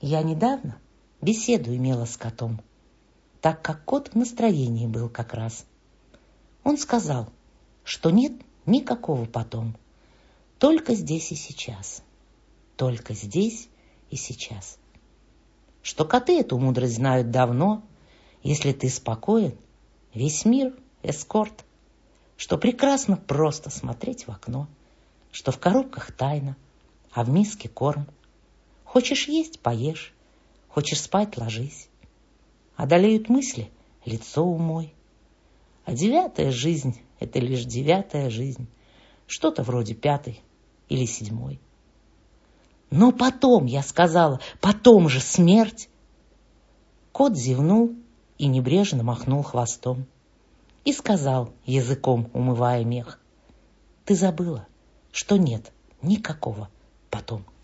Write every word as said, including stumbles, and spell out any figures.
Я недавно беседу имела с котом, так как кот в настроении был как раз. Он сказал, что нет никакого потом, только здесь и сейчас, только здесь и сейчас. Что коты эту мудрость знают давно, если ты спокоен, весь мир — эскорт, что прекрасно просто смотреть в окно, что в коробках тайна, а в миске корм. Хочешь есть — поешь, хочешь спать — ложись. Одолеют мысли — лицо умой. А девятая жизнь — это лишь девятая жизнь, что-то вроде пятой или седьмой. Но потом, я сказала, потом же смерть. Кот зевнул и небрежно махнул хвостом и сказал, языком умывая мех: ты забыла, что нет никакого потом.